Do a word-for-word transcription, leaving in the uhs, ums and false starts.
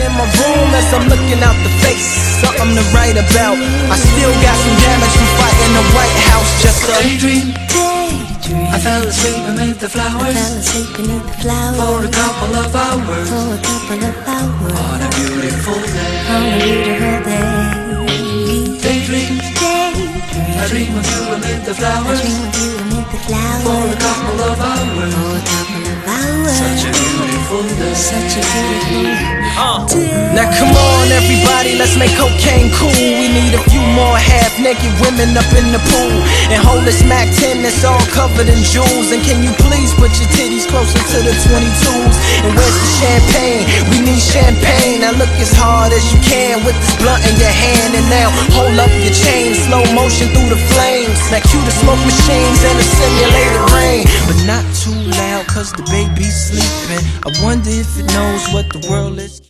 in my room as I'm looking out the face. Something to write about. I still got some damage from fighting the White House. Just a daydream. Daydream. I fell asleep beneath the flowers. I fell asleep beneath the flowers for a couple of hours. For a couple of hours On a beautiful day. On a beautiful day. Daydream. Daydream. I dream of you amid the I flowers. dream of you amid the flowers For a couple of hours. For a couple of hours. Such a beautiful day. Such a beautiful Uh, day. now come on everybody, let's make cocaine cool. We need a few more half-naked women up in the pool, and hold this Mac ten that's all covered in jewels. And can you please put your titties closer to the twenty-twos? And where's the champagne? We need champagne. Now look as hard as you can with this blunt in your hand. And now hold up your chain, slow motion through the flames. Now cue the smoke machines and the simulated rain, but not too loud cause the baby's sleeping. I wonder if it knows what the world is.